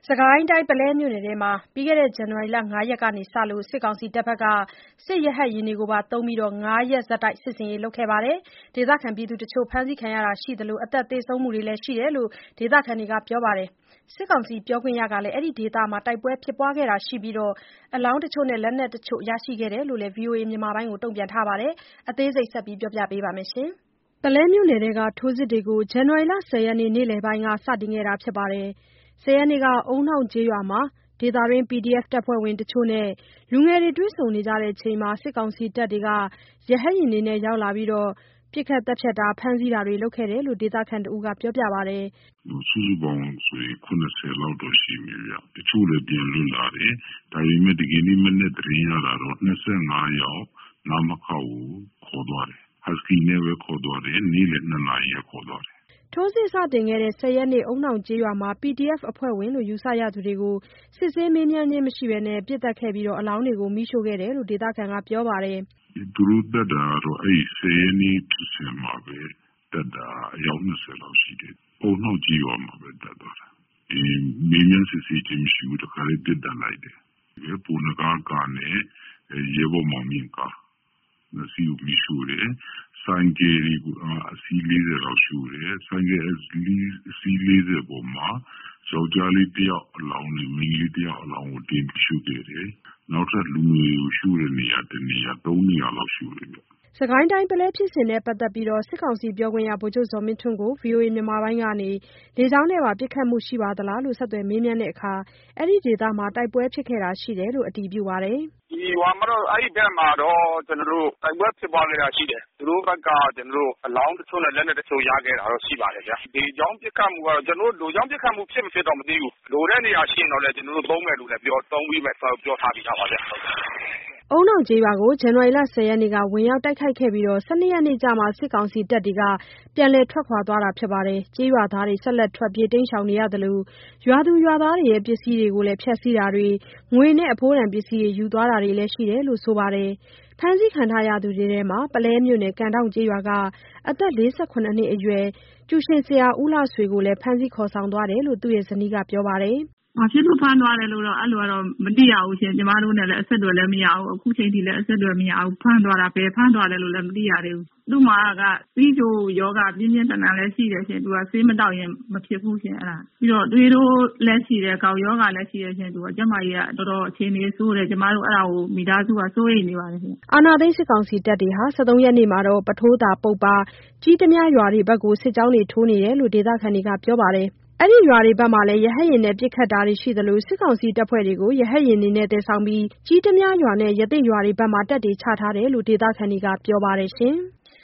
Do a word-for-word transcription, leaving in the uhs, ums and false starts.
စစ်ကိုင်းတိုင်းပုလဲမြို့နယ်ထဲမှာပြီးခဲ့တဲ့ဇန်နဝါရီလ ၅ ရက်ကစလို့စစ်ကောင်စီတပ်ကစစ်ရဟတ်ယာဉ်တွေပါသုံးပြီး ၅ ရက်ဆက်တိုက် စစ်ဆင်ရေးလုပ်ခဲ့ပါတယ်။ ဒေသခံတချို့ ဖမ်းဆီးခံရတာရှိသလို အသက်သေဆုံးမှုတွေလည်းရှိတယ်လို့ ဒေသခံတွေကပြောပါတယ်။ စစ်ကောင်စီပြောခွင့်ရကလည်း အဲဒီဒေသမှာတိုက်ပွဲဖြစ်ပွားခဲ့တာရှိပြီး အလောင်းတချို့နဲ့ လက်နက်တချို့ရရှိခဲ့တယ်လို့လည်း ဗွီအိုအေကိုတုံ့ပြန်ထားပါတယ်။ အသေးစိတ်ကို မဆုမွန်က ပြောပြပါမယ်။ ပုလဲမြို့နယ်ထဲက ထိုးစစ်တွေကို ဇန်နဝါရီလ ၁၀ ရက်နေ့ နေ့လယ်ပိုင်းက စတင်ခဲ့တာဖြစ်ပါတယ်။ ၁၀ ရက်နေ့က ဦးနှောက်ကျေးရွာမှာ ဒေသတွင်း ပီဒီအက်ဖ် တပ်ဖွဲ့ဝင်တချို့နဲ့ လူငယ်တွေ တွေ့ဆုံနေချိန်မှာ စစ်ကောင်စီတပ်တွေက ရဟတ်ယာဉ်တွေနဲ့ရောက်လာပြီး ပစ်ခတ်သတ်ဖြတ်တာ၊ ဖမ်းဆီးတာတွေလုပ်ခဲ့တယ်လို့ ဒေသခံတဦးကပြောပါတယ်။ "စုစုပေါင်းဆိုရင် ၇၀ လောက်တော့ရှိမယ်ဗျ။ တချို့လည်းပြန်လွတ်လာတယ်။ ဒါပေမဲ့ ဒီကနေ့မနက်သတင်းရတာတော့ ၂၅ ယောက် နမခကိုခေါ်သွားတယ်။ ဟတ်စကီနဲ့ပဲခေါ်သွားတယ်။ နေ့လည် ၂ နာရီကခေါ်သွားတယ်။ " ထိုးစစ်စတင်ခဲ့တဲ့ ၁၀ ရက်နေ့ ဦးနှောက်ကျေးရွာမှာ ပီဒီအက်ဖ် အဖွဲ့ဝင်လို့ ယူဆရသူတွေကို စစ်ဆေးမေးမြန်းခြင်းမရှိဘဲ ပစ်သတ်ခဲ့ပြီး အလောင်းတွေကို မီးရှို့ခဲ့တယ်လို့ ဒေသခံကပြောပါတယ်။ "သူတို့သတ်တာကတော့ ၁၀ ရက်နေ့ဖြစ်စဉ်မှာပဲသတ်တာ အယောက် ၂၀ လောက်ရှိတယ်။ ဦးနှောက်ကျေးရွာမှာပဲသတ်သွားတာ။ မေးမြန်းစစ်ဆေးခြင်းမရှိဘူး။ တခါတည်းပစ်သတ်လိုက်တယ်။ ပုဏ္ဏားကားနဲ့ ရဲဘော်မောင်မြင့်ကား ၂ စီးကိုမီးရှို့တယ်။ ဆိုင်ကယ်တွေအစီး ၄၀ လောက်ရှို့တယ်။ ဆိုင်ကယ်အစီး ၄၀ ပေါ်မှာ ယောက်ကျားလေးတယောက်အလောင်းနဲ့ မိန်းကလေးတယောက်အလောင်းကိုတင်ပြီးရှို့ခဲ့တယ်။ နောက်ထပ်လူငယ်ကိုရှို့တဲ့နေရာ တနေရာ ၃ နေရာလောက်ရှို့တယ်ဗျ။ " စစ်ကိုင်းတိုင်း ပုလဲဖြစ်စဉ်နဲ့ပတ်သက်လို့ စစ်ကောင်စီပြောခွင့်ရ ဗိုလ်ချုပ်ဇော်မင်းထွန်းကို ဗွီအိုအေကနေ လေကြောင်းနဲ့ပါ ပစ်ခတ်မှုရှိသလားလို့ ဆက်သွယ်မေးမြန်းတဲ့အခါ အဲဒီဒေသမှာ တိုက်ပွဲဖြစ်ခဲ့တာရှိတယ်လို့ အတည်ပြုပါတယ်။ "အဲဒီဘက်မှာတော့ တိုက်ပွဲဖြစ်ပွားခဲ့တာရှိတယ်။ သူတို့ဘက်က အလောင်းတချို့နဲ့ လက်နက်တချို့ရခဲ့တာတော့ရှိပါတယ်ဗျ။ လေကြောင်းပစ်ခတ်မှုကတော့ လေကြောင်းပစ်ခတ်မှုဖြစ်မဖြစ်တော့မသိဘူး။ လိုတဲ့နေရာရှိရင်တော့လည်း ကျနော်တို့သုံးမယ်လို့လည်းပြောထားပြီးသားပါဗျ။" ဦးနှောက်ကျေးရွာကို ဇန်နဝါရီလ ၁၀ ရက်နေ့က ဝင်ရောက်တိုက်ခိုက်ခဲ့ပြီး ၁၂ ရက်နေ့ကျမှ စစ်ကောင်စီတပ်တွေ ပြန်လည်ထွက်ခွာသွားတာဖြစ်ပါတယ်။ ကျေးရွာသားတွေ ဆက်လက်ထွက်ပြေးတိမ်းရှောင်နေရသလို ရွာသူရွာသားတွေရဲ့ ပစ္စည်းတွေကိုဖျက်ဆီးတာတွေ ငွေနဲ့အဖိုးတန်ပစ္စည်းတွေယူသွားတာတွေလည်းရှိတယ်လို့ဆိုပါတယ်။ ဖမ်းဆီးခံထားရသူတွေထဲမှာ ပုလဲမြို့နယ် ကန်ဒေါင့်ကျေးရွာက အသက် ၄၇ နှစ်အရွယ် ကျူရှင်ဆရာ ဦးလှဆွေကိုလည်း ဖမ်းဆီးခေါ်ဆောင်သွားတယ်လို့ သူ့ဇနီးကပြောပါတယ်။ "ဘာဖြစ်လို့ဖမ်းသွားတယ်လို့တော့ အဲလိုတော့မသိရဘူးရှင့်။ ကျမတို့နဲ့လည်းအဆက်အသွယ်လည်းမရဘူး။ အခုချိန်ထိလည်းအဆက်အသွယ်မရဘူး။ ဖမ်းသွားတာ ဘယ်ဖမ်းသွားတယ်လို့လည်းမသိရသေးဘူး။ သူ့မှာကဆီးချိုရောဂါပြင်းပြင်းထန်ထန်လည်းရှိတယ်ရှင့်။ သူကဆေးမသောက်ရင်မဖြစ်ဘူးရှင့်။ ပြီးတော့သွေးတိုးလည်းရှိတယ်။ ဂေါက်ရောဂါလည်းရှိတယ်ရှင့်။ သူကကျန်းမာရေးကတော်တော်အခြေအနေဆိုးတယ်။ ကျမတို့အဲဒါကိုမိသားစုကစိုးရိမ်နေပါတယ်ရှင့်။ " အာဏာသိမ်းစစ်ကောင်စီတပ်တွေဟာ ၁၃ ရက်နေ့မှာ ပုထိုးသာ၊ ပုပ္ပါး၊ ကျီးဓားမြရွာတွေဘက်ကို စစ်ကြောင်းထိုးနေတယ်လို့ ဒေသခံတွေကပြောပါတယ်။ အဲဒီရွာတွေဘက်မှာ ရဟတ်ယာဉ်နဲ့ပစ်ခတ်တာတွေရှိသလို စစ်ကောင်စီတပ်ဖွဲ့တွေကို ရဟတ်ယာဉ်တွေနဲ့သယ်ဆောင်ပြီး ကျီးဓားမြရွာနဲ့ ရသေ့ရွာတွေဘက်မှာ တပ်တွေချထားတယ်လို့ ဒေသခံတွေကပြောပါတယ်။